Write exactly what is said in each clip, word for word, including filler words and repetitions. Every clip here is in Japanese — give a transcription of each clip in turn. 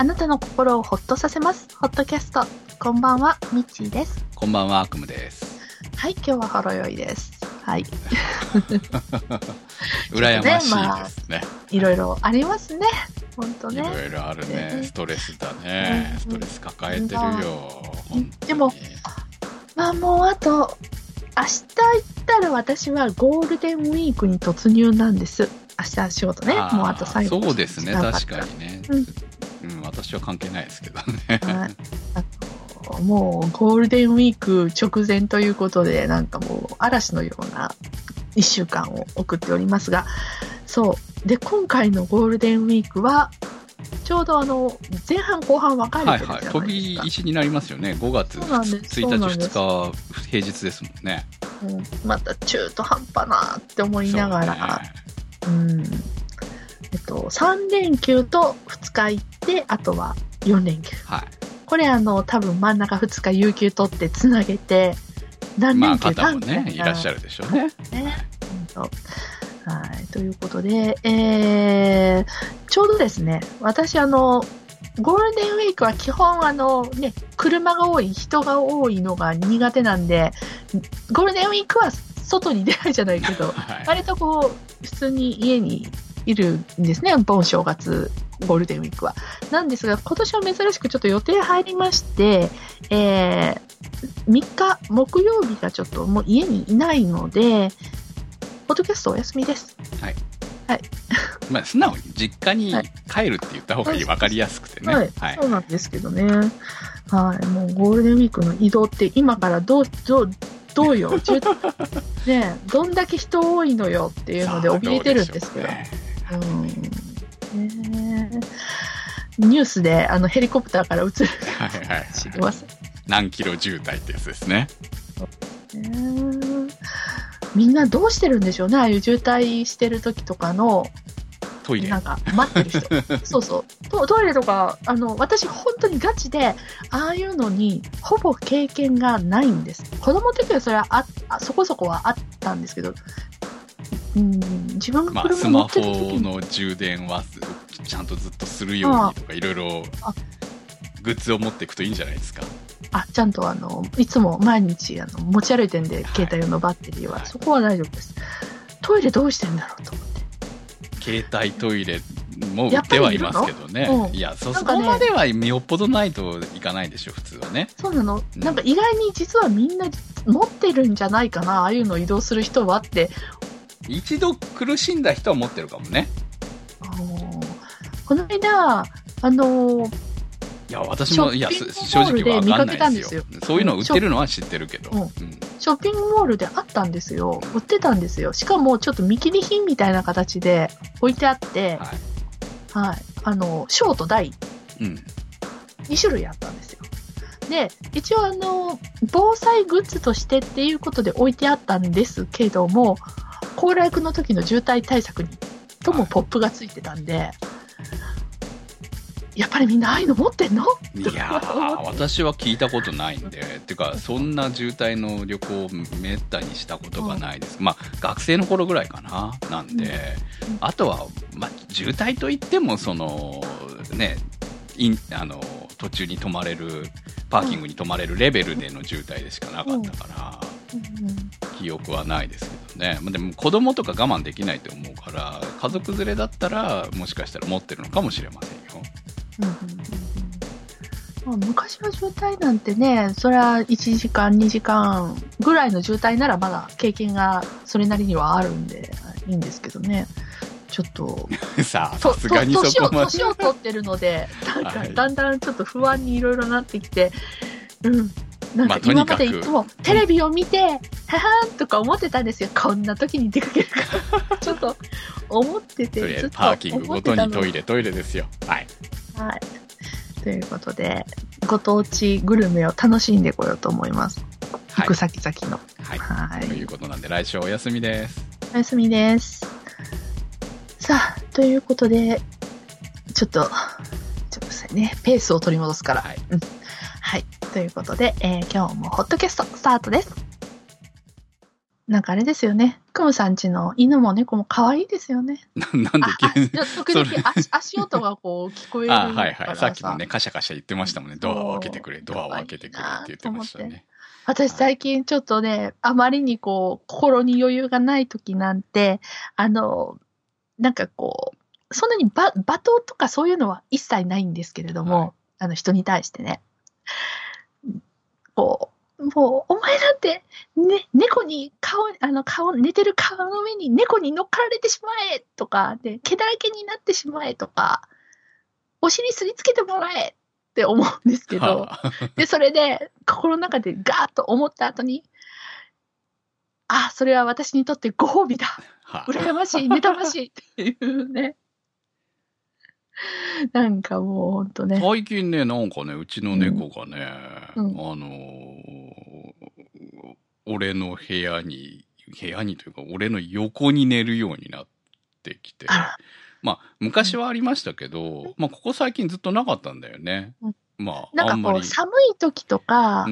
あなたの心をホッとさせますホットキャスト。こんばんは、みっちーです。 こんばんは、悪夢です。 はい、今日はほろ酔いです。はい羨ましいですね、まあ、 いろいろありますね。本当ね、 いろいろあるね。ストレスだね、うん、ストレス抱えてるよ、うん、 でもまあもうあと明日行ったら私はゴールデンウィークに突入なんです。明日仕事ね、もうあと最後。 そうですね、確かにね、うんうん、私は関係ないですけどね、はい、 あともうゴールデンウィーク直前ということで、なんかもう嵐のようないっしゅうかんを送っておりますが、そうで今回のゴールデンウィークはちょうどあの前半後半分かれてるじゃないですか。 はいはい、飛び石になりますよね。ごがつついたちふつか平日ですもんね、 うん、また中途半端なって思いながら、う、ね、うんえっと、さんれんきゅうとふつか行ってあとはよんれんきゅう、はい、これあの多分真ん中ふつか有給取ってつなげて何連休か、まあ、方もねいらっしゃるでしょうね。ね、 はい、ということで、えー、ちょうどですね、私あのゴールデンウィークは基本あの、ね、車が多い人が多いのが苦手なんで、ゴールデンウィークは外に出ないじゃないけど、はい、割とこう普通に家にいるんですね、盆正月ゴールデンウィークは。なんですが今年は珍しくちょっと予定入りまして、えー、みっか木曜日がちょっともう家にいないのでポッドキャストお休みです。 はい、 はい、 まあ素直に実家に帰るって言った方がいい、はい、分かりやすくてね、 はいはい、そうなんですけどね、はい、もうゴールデンウィークの移動って今からどうどうどうよね、どんだけ人多いのよっていうので怯えてるんですけど、うん、ね、ニュースであのヘリコプターから映る、はいはいはい、知ってます？ 何キロ渋滞ってやつですね。 みんなどうしてるんでしょうね、ああいう渋滞してる時とかのトイレなんか待ってる人そうそうト、トイレとかあの私本当にガチでああいうのにほぼ経験がないんです。子供の時はそれはあそこそこはあったんですけど、うん、自分が車乗ってる時に、 まあ、スマホの充電はちゃんとずっとするようにとかいろいろグッズを持っていくといいんじゃないですか。 あ、ちゃんとあのいつも毎日あの持ち歩いてんで、携帯用のバッテリーは、はい、そこは大丈夫です。トイレどうしてんだろうと思って。 携帯トイレも売ってはいますけどね、うん、いや そ, そこまではよっぽどないといかないでしょ普通はね。 そうなの、うん、なんか意外に実はみんな持ってるんじゃないかな、ああいうの移動する人はって。 一度苦しんだ人は持ってるかもね。 この間あのいや私もいや正直わかんないですよ。そういうの売ってるのは知ってるけど、うんうん、 ショッピングモールであったんですよ、売ってたんですよ。しかもちょっと見切り品みたいな形で置いてあって、はいはい、あの小と大、うん、にしゅるいあったんですよ。で一応あの防災グッズとしてっていうことで置いてあったんですけども、行楽の時の渋滞対策にともポップがついてたんで、はい、やっぱりみんなああいうの持ってんの？ いやー私は聞いたことないんでてかそんな渋滞の旅行をめったにしたことがないです、うん、まあ学生の頃ぐらいかななんで、うん、あとは、まあ、渋滞といってもそのねインあの途中に止まれるパーキングに止まれるレベルでの渋滞でしかなかったから、うんうん、記憶はないですけどね。でも子供とか我慢できないと思うから家族連れだったらもしかしたら持ってるのかもしれませんよ。うんうんうん、まあ、昔の渋滞なんてね、それはいちじかんにじかんぐらいの渋滞ならまだ経験がそれなりにはあるんでいいんですけどね。ちょっとさあさすがにそこまで年を取ってるのでなんかだんだんちょっと不安にいろいろなってきて、うん、なんか今までいつもテレビを見て、ははーんとか思ってたんですよ。こんな時に出かけるからちょっと思ってて、ずっとパーキングごとにトイレトイレですよ。はい、 はい、ということでご当地グルメを楽しんでこようと思います、はい、行く先々の、 はいはい、ということなんで来週お休みです。 お休みです。さあということでちょっとちょっとですねペースを取り戻すから、はい、うん、はい、ということで、えー、今日もホットキャストスタートです。なんかあれですよね、 クムさんちの犬も猫も可愛いですよね。 ななんでああ時々足足音がこう聞こえるからあはいはい。さっきもね、カシャカシャ言ってましたもんね。ドアを開けてくれ、ドアを開けてくれって言ってましたね。 私最近ちょっとね、あまりにこう、心に余裕がない時なんて、あの、なんかこう、そんなに罵罵倒とかそういうのは一切ないんですけれども、はい、あの人に対してね。こう、もう、お前なんて、ね、猫に顔、あの顔、寝てる顔の上に猫に乗っかられてしまえとか、で、毛だらけになってしまえとか、お尻すりつけてもらえって思うんですけど、で、それで、心の中でガーッと思った後に、あ、それは私にとってご褒美だ。羨ましい、妬ましいっていうね。なんかもうほんとね。 最近ね、なんかね、うちの猫がね、うん、あのー、俺の部屋に、部屋にというか、俺の横に寝るようになってきて、まあ、昔はありましたけど、うん、まあ、ここ最近ずっとなかったんだよね。うん、まあ、 なんかこう、 あんまり寒い時とか、うん、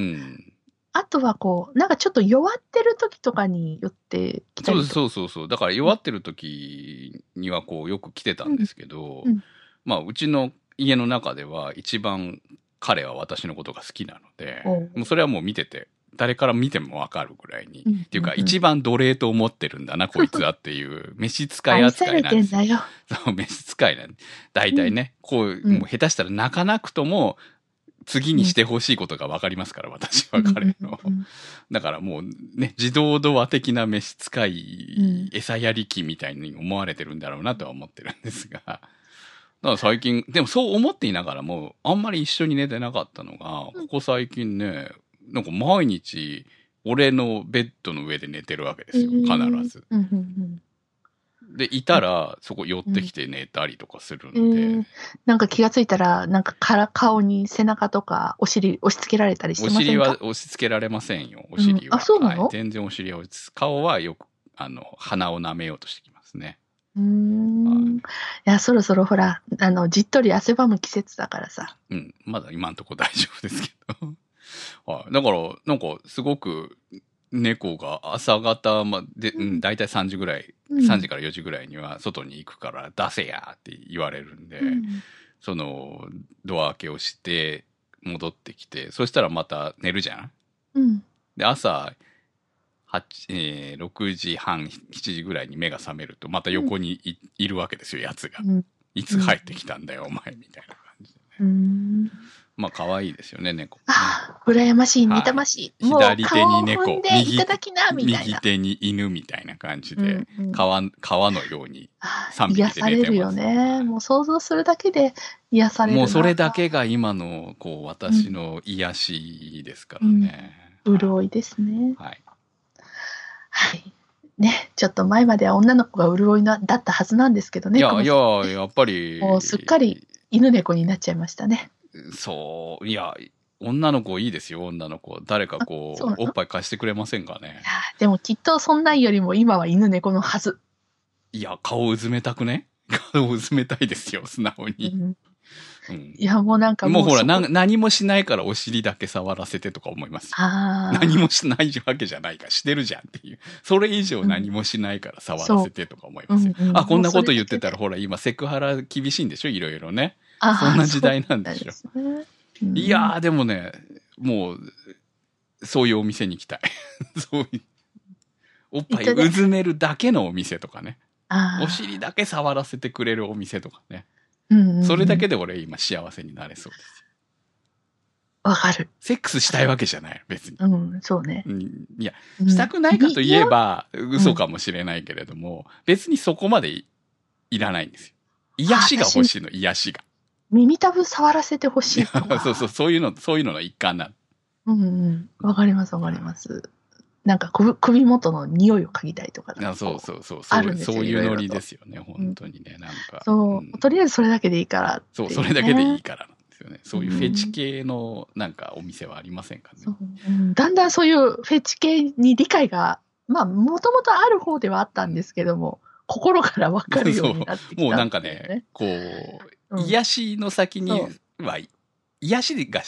あとはこう、なんかちょっと弱ってる時とかによって来たりとか。 そうそうそうそう。だから弱ってる時にはこう、よく来てたんですけど、うんうん、まあ、うちの家の中では一番彼は私のことが好きなので、もうそれはもう見てて、誰から見てもわかるぐらいに、うんうんうん、っていうか一番奴隷と思ってるんだな、こいつはっていう、召使い扱いなんですよ。よそう、召使いなん大体ね、うん、こう、もう下手したら泣かなくとも、次にしてほしいことがわかりますから、うん、私は彼の。うんうんうん、だからもうね、自動ドア的な召使い、餌やり機みたいに思われてるんだろうなとは思ってるんですが、だから最近、でもそう思っていながらも、あんまり一緒に寝てなかったのが、ここ最近ね、なんか毎日、俺のベッドの上で寝てるわけですよ、必ず。うんうんうんで、いたら、そこ寄ってきて寝たりとかするんで。うんえー、 なんか気がついたら、なんかから顔に背中とかお尻押し付けられたりしてませんか？ お尻は押し付けられませんよ、お尻は。 うん、あ、そうなの？ はい、全然お尻は落ち着く。顔はよく、あの、鼻を舐めようとしてきますね。 うーん。いや、そろそろほら、あの、じっとり汗ばむ季節だからさ。 うん、まだ今んとこ大丈夫ですけど。はい。だから、なんか、すごく、猫が朝方まで、うん、だいたいさんじぐらい、うん、さんじからよじぐらいには外に行くから出せやって言われるんで、うん、その、ドア開けをして戻ってきて、そしたらまた寝るじゃん、うん、で、朝、はち、えー、ろくじはん、しちじぐらいに目が覚めると、また横に い,、うん、いるわけですよ、やつが、うん。いつ帰ってきたんだよ、お前、みたいな感じでね。うんまあ、可愛いですよね、猫。 ああ、羨ましい、妬ましい。 はい、左手に猫、 右, いただきなみたいな右手に犬みたいな感じで、うんうん、川、川のようにさんびきで寝てます。 癒されるよね。もう想像するだけで癒される。 もうそれだけが今の、こう、私の癒しですからね。 うんうん、潤いですね。 はい。 はい。ね、ちょっと前までは女の子が潤いなだったはずなんですけどね。 いや、いや、やっぱり。 もうすっかり犬猫になっちゃいましたね。 そう、いや、女の子いいですよ、女の子。誰かこう、おっぱい貸してくれませんかね。 いや、でもきっとそんなんよりも今は犬猫のはず。 いや、顔うずめたくね？顔うずめたいですよ、素直に。うんうん、いや、もうなんかもう。もうほらな、何もしないからお尻だけ触らせてとか思います。何もしないわけじゃないから、してるじゃんっていう。それ以上何もしないから触らせてとか思いますよ。うんうん、あ、こんなこと言ってたら、ほら、今セクハラ厳しいんでしょ、いろいろね。そんな時代なんでしょ。うねうん、いやー、でもね、もう、そういうお店に行きたい。そういう、おっぱいうずめるだけのお店とかね。お尻だけ触らせてくれるお店とかね。うんうんうん、それだけで俺今幸せになれそうです。 わかる。 セックスしたいわけじゃない、別に。 うん、そうね。 うん、いや、したくないかといえば、うん、嘘かもしれないけれども、うん、別にそこまで い, いらないんですよ。癒しが欲しいの、癒しが。 耳たぶ触らせてほしいとか。 そうそう、そういうの、そういうのの一環な。 うんうん。わかります、わかります。なんか首元の匂いを嗅ぎたいとかだ。そうそうそう。あるんですよ。そういうノリですよね、本当にね。なんか。 そう、うん。とりあえずそれだけでいいから、ね。 そう、それだけでいいからなんですよね。そういうフェチ系のなんかお店はありませんかね。 そううん、だんだんそういうフェチ系に理解が、まあ、もともとある方ではあったんですけども、心からわかるようになってきた、ね。 もうなんかね、こう、癒しの先には、うん、癒しが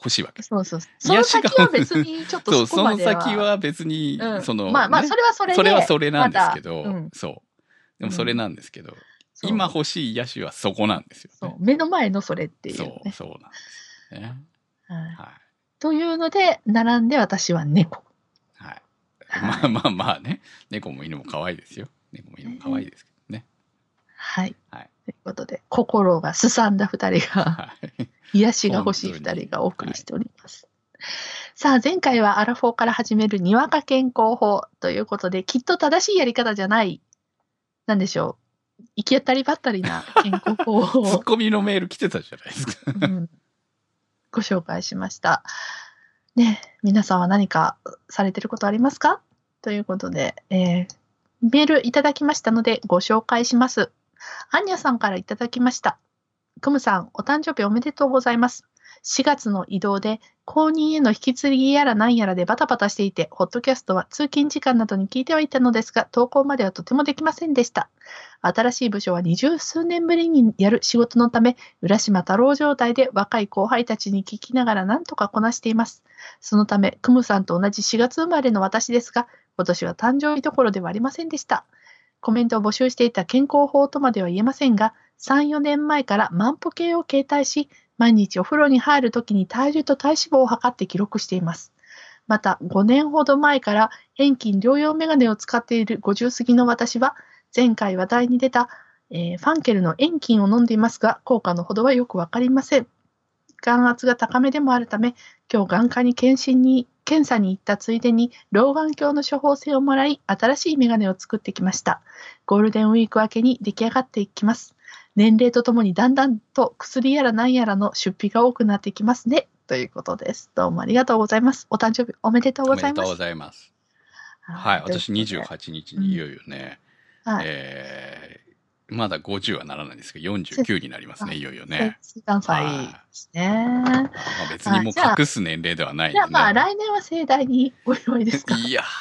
欲しいわけ。 そうそう。その先は別にちょっとそこまでは。 そう、その先は別に、 うん、 その、 まあまあ、それはそれで。 それはそれなんですけど、 まうん、 そう。でもそれなんですけど、 うん、 今欲しい癒しはそこなんですよ、ね。 そう。目の前のそれっていう、ね。 そう、そうなんですよね。 はい。 はい、 というので、並んで私は猫。 はい。まあまあまあね。猫も犬も可愛いですよ。猫も犬も可愛いですけどね。 はい。 はい。 ということで、心がすさんだ二人が、はい、癒しが欲しい二人がお送りしております。はい、さあ、前回はアラフォーから始めるにわか健康法ということで、きっと正しいやり方じゃない、なんでしょう。行き当たりばったりな健康法を。 ツッコミのメール来てたじゃないですか。 うん、ご紹介しました。ね、皆さんは何かされてることありますかということで、えー、メールいただきましたのでご紹介します。アンニャさんからいただきました。クムさん、お誕生日おめでとうございます。しがつの移動で後任への引き継ぎやら何やらでバタバタしていて、ホッドキャストは通勤時間などに聞いてはいたのですが、投稿まではとてもできませんでした。新しい部署は二十数年ぶりにやる仕事のため、浦島太郎状態で若い後輩たちに聞きながら何とかこなしています。そのため、クムさんと同じしがつ生まれの私ですが、今年は誕生日どころではありませんでした。コメントを募集していた健康法とまでは言えませんが、さん、よねんまえから万歩計を携帯し、毎日お風呂に入るときに体重と体脂肪を測って記録しています。また、ごねんほど前から遠近療養メガネを使っているごじゅう過ぎの私は、前回話題に出た、えー、ファンケルの遠近を飲んでいますが、効果のほどはよくわかりません。眼圧が高めでもあるため、今日眼科に検診に、検査に行ったついでに、老眼鏡の処方箋をもらい、新しいメガネを作ってきました。ゴールデンウィーク明けに出来上がっていきます。年齢とともにだんだんと薬やら何やらの出費が多くなってきますね。ということです。どうもありがとうございます。お誕生日おめでとうございます。 おめでとうございます。はい、私にじゅうはちにちにいよいよね、うんはいえー、まだごじゅうはならないんですけど、よんじゅうきゅうになりますね、いよいよね。 さんさいですね。 まあ、別にもう隠す年齢ではないんで、ね。 じゃあまあ来年は盛大にお祝いですか。 いやー。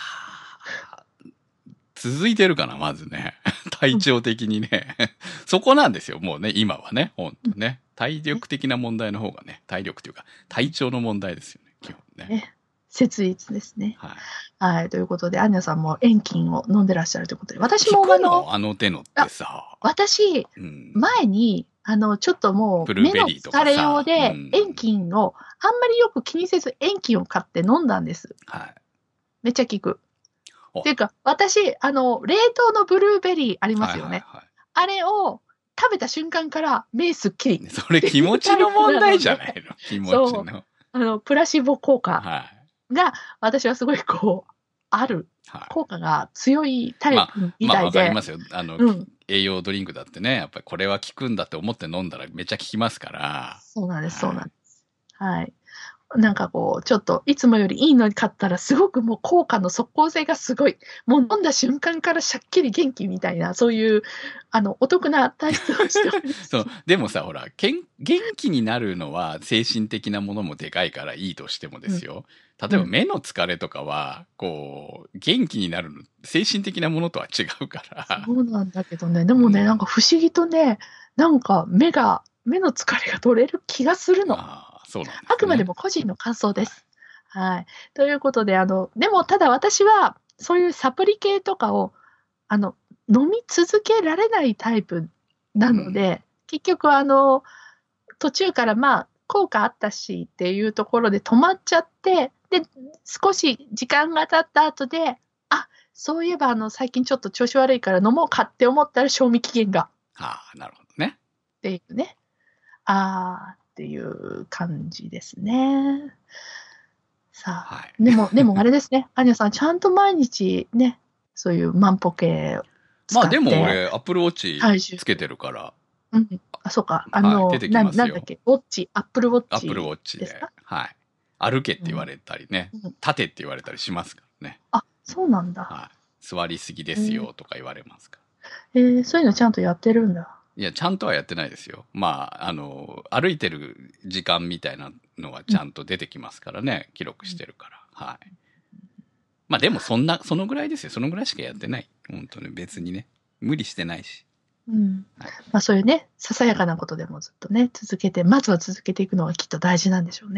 続いてるかな、まずね。体調的にね。そこなんですよ、もうね、今はね、ほんとね。体力的な問題の方がね、体力というか、体調の問題ですよね、基本ね。ね切実ですね。 はい。 はい、ということで、アンニャさんも遠近を飲んでらっしゃるということで、私もあの、あの手のってさ。 私、うん、前に、あの、ちょっともう、目の疲れ用で、遠近を、あんまりよく気にせず遠近を買って飲んだんです。 はい。 めっちゃ効く。っていうか、私、あの、冷凍のブルーベリーありますよね。はいはいはい、あれを食べた瞬間から目すっきり。 それ気持ちの問題じゃないの気持ちの。 あの、プラシボ効果が、私はすごいこう、ある。はい、効果が強いタイプみたいで。まあ、わ、まあ、かりますよ。あの、うん、栄養ドリンクだってね、やっぱりこれは効くんだって思って飲んだらめっちゃ効きますから。 そうなんです、はい、そうなんです。はい。なんかこう、ちょっといつもよりいいのに買ったらすごくもう効果の即効性がすごい。もう飲んだ瞬間からしゃっきり元気みたいな、そういう、あの、お得な体質をしております。 そう。でもさ、ほら、けん、元気になるのは精神的なものもでかいからいいとしてもですよ。うん、例えば目の疲れとかは、こう、元気になるの、精神的なものとは違うから。 そうなんだけどね、でもね、うん、なんか不思議とね、なんか目が、目の疲れが取れる気がするの。 あそうなんですね、 あくまでも個人の感想です。はい。はい、ということで、あの、でもただ私は、そういうサプリ系とかを、あの、飲み続けられないタイプなので、うん、結局あの、途中からまあ、効果あったしっていうところで止まっちゃって、で、少し時間が経った後で、あ、そういえばあの、最近ちょっと調子悪いから飲もうかって思ったら賞味期限が。 ああ、なるほどね。 っていうね。ああ。っていう感じですね。さあ、はい、でも、でもあれですね。アニャさん、ちゃんと毎日ね、そういう万歩計を使って。 まあでも俺、アップルウォッチつけてるから。 うん。あ、そうか。あの、はい、な, なんだっけ、ウォッチ、アップルウォッチ。 アップルウォッチで。はい。歩けって言われたりね、うん、立てって言われたりしますからね。 あ、そうなんだ。 はい。座りすぎですよとか言われますから。 えー、えー、そういうのちゃんとやってるんだ。 いや、ちゃんとはやってないですよ。まあ、あの、歩いてる時間みたいなのはちゃんと出てきますからね、うん、記録してるから。はい。まあでもそんな、そのぐらいですよ。そのぐらいしかやってない。本当に別にね。無理してないし。 うん。はい、まあそういうね、ささやかなことでもずっとね、続けて、まずは続けていくのがきっと大事なんでしょうね。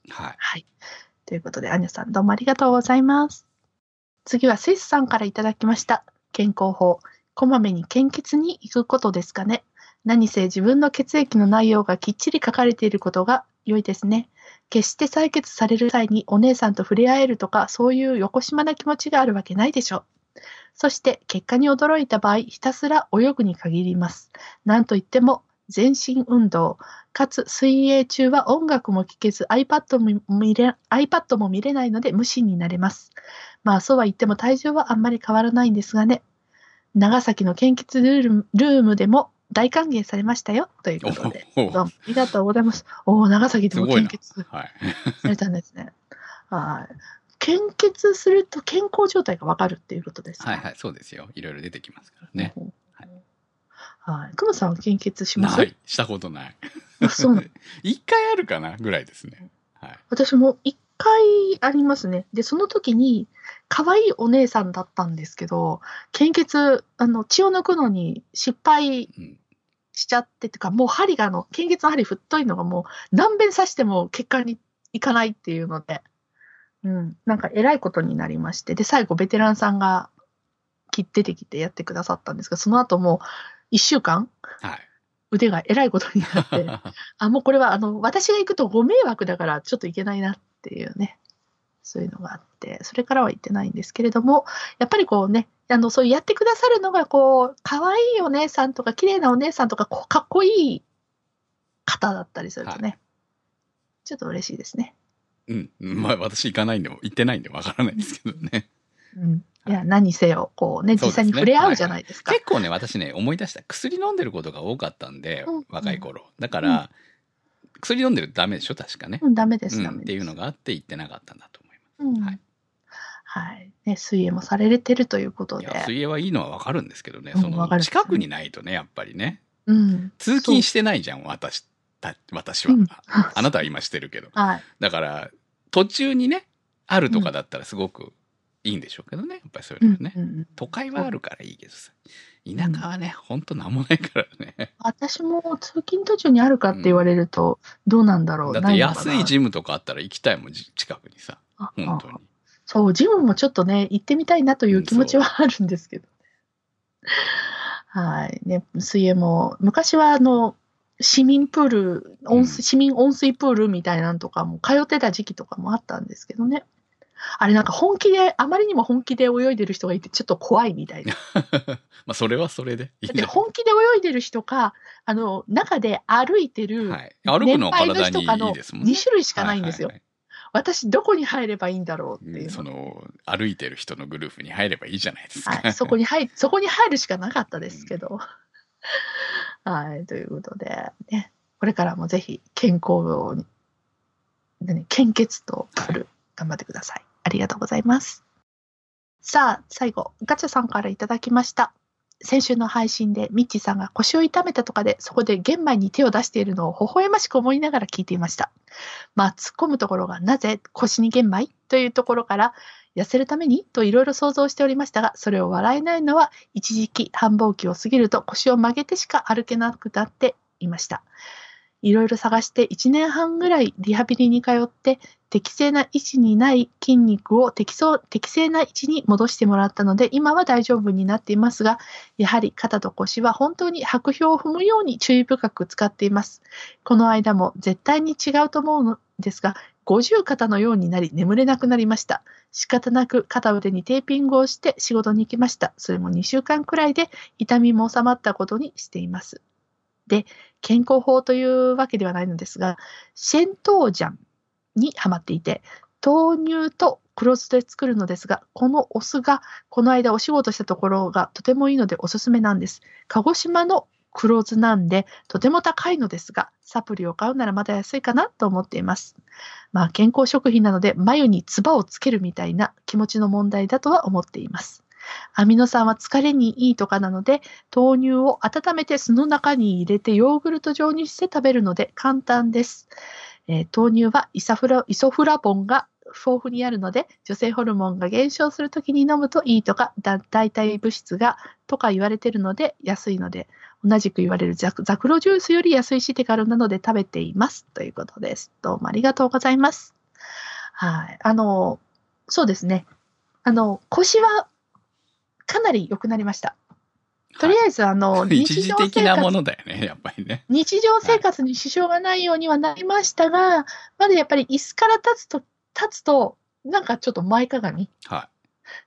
はい。 はい。ということで、アニャさんどうもありがとうございます。次はスイスさんからいただきました。健康法。こまめに献血に行くことですかね。何せ自分の血液の内容がきっちり書かれていることが良いですね。決して採血される際にお姉さんと触れ合えるとか、そういうよこしまな気持ちがあるわけないでしょう。そして結果に驚いた場合、ひたすら泳ぐに限ります。なんといっても全身運動、かつ水泳中は音楽も聴けず iPad も見れ、iPad も見れないので無心になれます。まあそうは言っても体重はあんまり変わらないんですがね。長崎の献血ルール、ルームでも大歓迎されましたよということで、どうもありがとうございます。おお、長崎でも献血されたんですね。はい。献血すると健康状態がわかるっていうことですか。 はいはい、そうですよ。いろいろ出てきますからね。はい。 はい。くまさんは献血します？ ない。したことない。 あ、そうなの。 一回あるかなぐらいですね。はい。 私も一回ありますね。で、その時に、可愛いお姉さんだったんですけど、献血、あの、血を抜くのに失敗しちゃって、うん、てか、もう針が、あの、献血の針太いのがもう何遍刺しても結果にいかないっていうので、うん、なんか偉いことになりまして、で、最後ベテランさんが出てきてやってくださったんですが、その後もういっしゅうかん、はい、腕が偉いことになって、あ、もうこれはあの、私が行くとご迷惑だからちょっといけないなっていうね、そういうのがあって、それからは行ってないんですけれども、やっぱりこうね、あの、そうやってくださるのがこう、可愛いお姉さんとか綺麗なお姉さんとか、こうかっこいい方だったりするとね、はい、ちょっと嬉しいですね。 うん。まあ私行かないんでも、行ってないんでわからないですけどね。 うん。いや、何せよ、こうね、実際に触れ合うじゃないですか。 はいはい、結構ね、私ね、思い出した。薬飲んでることが多かったんで、うん、若い頃。だから、うん、薬飲んでるとダメでしょ確かね。 うん、ダメです、ダメです。 っていうのがあって行ってなかったんだと思います。うん、はい。 はい。ね、水泳もされてるということで。いや、 水泳はいいのはわかるんですけどね、うん、その、近くにないとね、やっぱりね。 うん。 通勤してないじゃん、私、私は、うん。あなたは今してるけど。はい。だから、途中にね、あるとかだったらすごくいいんでしょうけどね。やっぱりそういうのはね。うんうんうん、都会はあるからいいけどさ。田舎はね、ほんとなんもないからね。 私も通勤途中にあるかって言われると、どうなんだろう。うん、 だって安いジムとかあったら行きたいもん、近くにさ。本当に。 そう、ジムもちょっとね、行ってみたいなという気持ちはあるんですけど。うん、はい。ね、水泳も、昔はあの、市民プール、温水、うん、市民温水プールみたいなのとかも通ってた時期とかもあったんですけどね。あれなんか本気で、あまりにも本気で泳いでる人がいてちょっと怖いみたいな。 まあそれはそれでいい。 で本気で泳いでる人か、あの、中で歩いてる年配の人かのに種類しかないんですよ。私どこに入ればいいんだろうっていう、うん。 その、歩いてる人のグループに入ればいいじゃないですか。 はい、そこに入、そこに入るしかなかったですけど。うんはい、ということで、ね、これからもぜひ健康に、ね、献血とプール、頑張ってください。ありがとうございます。さあ、最後、ガチャさんからいただきました。先週の配信でミッチーさんが腰を痛めたとかで、そこで玄米に手を出しているのを微笑ましく思いながら聞いていました。まあ、突っ込むところがなぜ腰に玄米というところから、痩せるためにといろいろ想像しておりましたが、それを笑えないのは一時期繁忙期を過ぎると腰を曲げてしか歩けなくなっていました。いろいろ探していちねんはんぐらいリハビリに通って適正な位置にない筋肉を適正、適正な位置に戻してもらったので今は大丈夫になっていますが、やはり肩と腰は本当に拍標を踏むように注意深く使っています。この間も絶対に違うと思うのですが、五十肩のようになり眠れなくなりました。仕方なく肩腕にテーピングをして仕事に行きました。それもにしゅうかんくらいで痛みも収まったことにしています。で、健康法というわけではないのですが、シェントウジャンにハマっていて、豆乳と黒酢で作るのですが、このお酢がこの間お仕事したところがとてもいいのでおすすめなんです。鹿児島の黒酢なんでとても高いのですが、サプリを買うならまだ安いかなと思っています。まあ健康食品なので眉に唾をつけるみたいな気持ちの問題だとは思っています。アミノ酸は疲れにいいとかなので、豆乳を温めて酢の中に入れてヨーグルト状にして食べるので簡単です。えー、豆乳はイソフラ、イソフラボンが豊富にあるので、女性ホルモンが減少するときに飲むといいとか、代替物質がとか言われているので安いので、同じく言われるザクロジュースより安いし手軽なので食べています。ということです。どうもありがとうございます。 はい。あの、そうですね。あの、腰はかなり良くなりました。とりあえず、あの、 はい、一時的なものだよね、やっぱりね。 日常生活に支障がないようにはなりましたが、はい、まだやっぱり椅子から立つと、立つと、なんかちょっと前かがみ。 はい。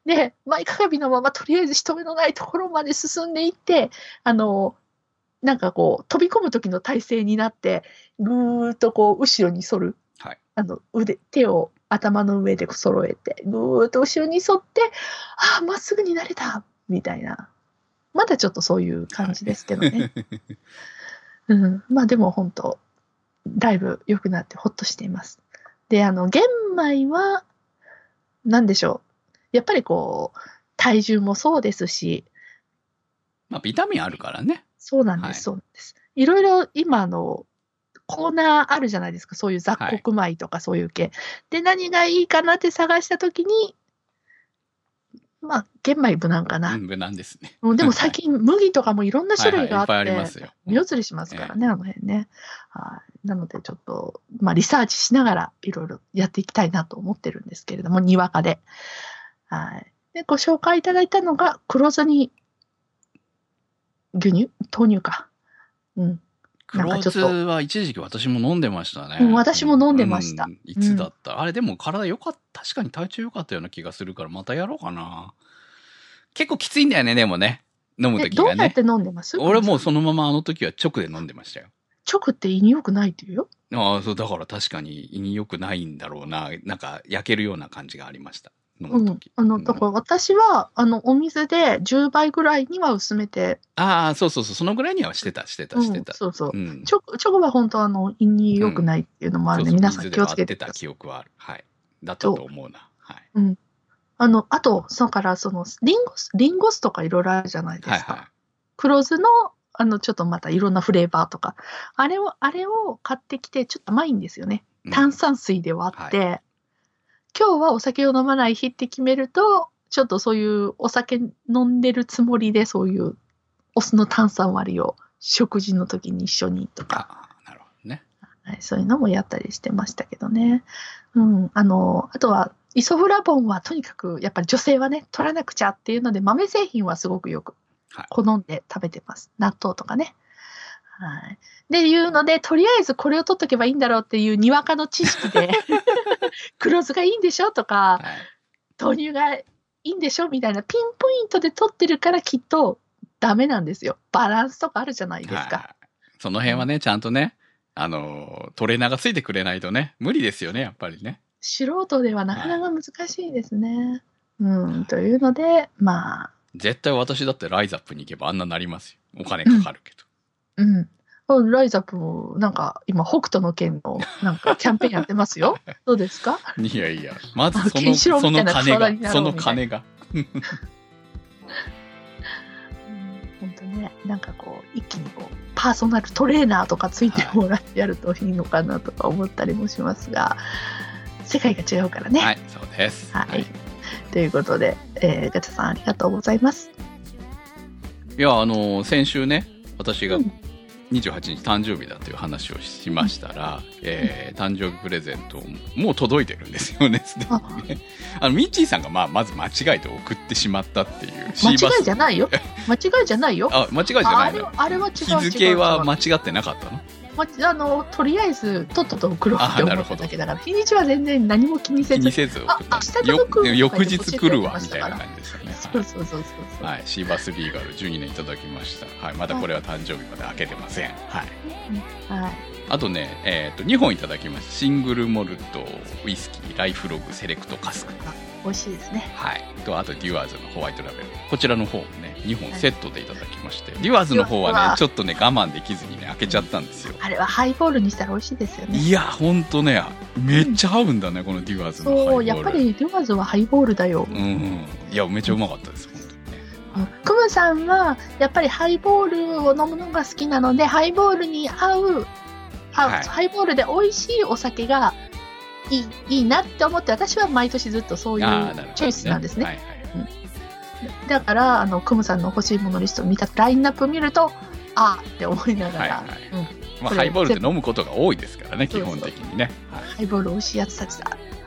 で、前かがみのままとりあえず人目のないところまで進んでいって、あの、なんかこう、飛び込む時の体勢になって、ぐーっとこう、後ろに反る。 はい。 あの、腕、手を頭の上で揃えて、ぐーっと後ろに反って、ああ、まっすぐになれたみたいな。まだちょっとそういう感じですけどね。はい、うん。まあでも本当、だいぶ良くなってほっとしています。で、あの、玄米は、なんでしょう。やっぱりこう、体重もそうですし。 まあ、ビタミンあるからね。 そうなんです、はい、そうなんです。いろいろ今、あの、コーナーあるじゃないですか。そういう雑穀米とかそういう系。はい、で、何がいいかなって探したときに、まあ、玄米無難かな。 うん、無難ですね。 でも最近、麦とかもいろんな種類があって、 はいはい、いっぱいありますよ。 目移りしますからね、えー、あの辺ね。はい。なので、ちょっと、まあ、リサーチしながら、いろいろやっていきたいなと思ってるんですけれども、にわかで。はい。で、ご紹介いただいたのが、黒酢に、牛乳豆乳か。うん。 黒酢は一時期私も飲んでましたね。 うん、私も飲んでました。うん、 いつだった、うん、あれでも体良かった、確かに体調良かったような気がするからまたやろうかな。結構きついんだよね、でもね。飲むときがね。 どうやって飲んでます？ 俺もうそのままあの時は直で飲んでましたよ。 直って胃に良くないって言うよ。 ああ、そう、だから確かに胃に良くないんだろうな。なんか焼けるような感じがありました。飲むとき。 うん。あの、だから私は、あの、お水でじゅうばいぐらいには薄めて。 ああ、そうそうそう。そのぐらいにはしてた、してた、してた。 うん、そうそう。 うん、 チョコ、チョコは本当あの、胃に良くないっていうのもあるので、うん、皆さん気をつけてください。 水で割ってた記憶はある。はい。だったと思うな。はい。 うん。あの、あと、それからその、リンゴ酢、リンゴ酢とかいろいろあるじゃないですか。はいはい。黒酢の、あの、ちょっとまたいろんなフレーバーとか。あれを、あれを買ってきて、ちょっと甘いんですよね。炭酸水で割って、うん、はい、今日はお酒を飲まない日って決めると、ちょっとそういうお酒飲んでるつもりで、そういうお酢の炭酸割りを食事の時に一緒にとか。 あ、なるほどね。 はい、そういうのもやったりしてましたけどね。うん。あの、あとは、イソフラボンはとにかく、やっぱり女性はね、取らなくちゃっていうので、豆製品はすごくよく好んで食べてます。はい、納豆とかね。はい。で、いうので、とりあえずこれを取っとけばいいんだろうっていうにわかの知識で、黒酢がいいんでしょとか、はい、豆乳がいいんでしょみたいなピンポイントで取ってるからきっとダメなんですよ。バランスとかあるじゃないですか。 はい、その辺はね、ちゃんとね、あの、トレーナーがついてくれないとね、無理ですよね、やっぱりね。 素人ではなかなか難しいですね。はい、うん、というので、まあ。 絶対私だってライザップに行けばあんななりますよ。お金かかるけど。 うん。うんライザップも、なんか、今、北斗の拳の、なんか、キャンペーンやってますよ。どうですか？ いやいや、まずその、その金が、その金が。 本当ね、なんかこう、一気にこう、パーソナルトレーナーとかついてもらってやるといいのかなとか思ったりもしますが、世界が違うからね。 はい、そうです。 はい。はい、ということで、えー、ガチャさんありがとうございます。 いや、あの、先週ね、私が、うんにじゅうはちにち誕生日だという話をしましたら、うんえー、誕生日プレゼントもう届いてるんですよね。ああのミッチーさんが、まあ、まず間違えて送ってしまったっていう。 間違いじゃないよ。間違いじゃないよ。 あ、間違いじゃないの？ あれは違う。 日付は間違ってなかったの？ ま、あのとりあえずとっとと送ろうって思っただけだから日にちは全然何も気にせず気にせず送った。明日届く翌日来るわみたいな感じですよね。 そうそうそうそう。 はい、シーバスリーガルじゅうにねんいただきました。はい、まだこれは誕生日まで開けてません。はい。はい。あとね、えっとにほんいただきました。シングルモルトウイスキーライフログセレクトカスク。 美味しいですね。 はい。とあとデュアーズのホワイトラベル。こちらの方もねにほんセットでいただきまして、はい、デュアーズの方はねちょっとね我慢できずにね開けちゃったんですよ。 あれはハイボールにしたら美味しいですよね。 いやほんとねめっちゃ合うんだね、うん、このデュアーズのハイボール。 そうやっぱりデュアーズはハイボールだよ。 うん、うん、いやめっちゃうまかったです。 クムさんはやっぱりハイボールを飲むのが好きなのでハイボールに合う、はい、ハイボールで美味しいお酒がいい、いいなって思って私は毎年ずっとそういうチョイスなんですね。はいはいうん、だからあのクムさんの欲しいものリストを見たラインナップを見るとあーって思いながら、はいはいうんまあ、ハイボールって飲むことが多いですからね基本的にね、 はい、ハイボール美味しいやつたちだって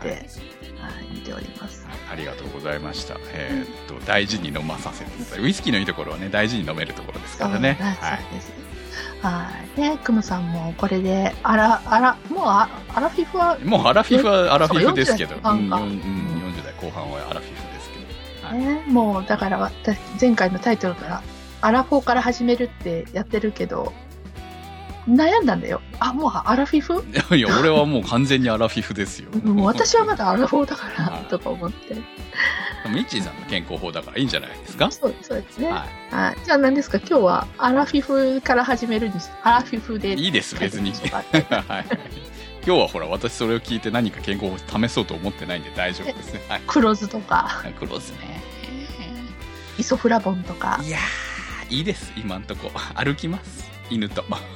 て、はい、見ております。 ありがとうございました。えー、っと大事に飲まさせてください。ウイスキーのいいところはね、大事に飲めるところですからね。 はい、そうです。はいね、クムさんもこれでアラアラもうアアラフィフはもうアラフィフはアラフィフですけど、 よんじゅう代後半か、 うんうん、よんじゅう代後半はアラフィフですけど、はいね、もうだから私前回のタイトルからアラフォーから始めるってやってるけど悩んだんだよ。あ、もうアラフィフ？ いや俺はもう完全にアラフィフですよ。 もう私はまだアラフォーだからとか思って。 ミッチーさんの健康法だからいいんじゃないですか。 そうそうですね。 はい。 はい、じゃあ何ですか、今日はアラフィフから始めるにし、アラフィフでいいです別に。はい。今日はほら私それを聞いて何か健康法試そうと思ってないんで大丈夫ですね。はい、 黒酢とか。 黒酢ね。 イソフラボンとか。 いやーいいです今んとこ歩きます犬と。はい、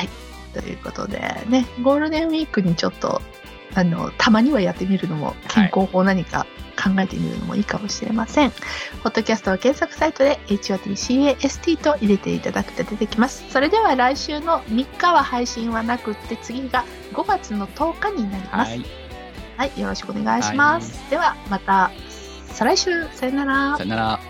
はい。ということでね、ゴールデンウィークにちょっとあのたまにはやってみるのも、健康法何か考えてみるのもいいかもしれません。はい、ポッドキャストは検索サイトで エイチオーティーシーエーエスティー と入れていただくと出てきます。それでは来週のみっかは配信はなくって、次がごがつのとおかになります。はい、はい、よろしくお願いします。はい、ではまた再来週、さよなら。 さよなら。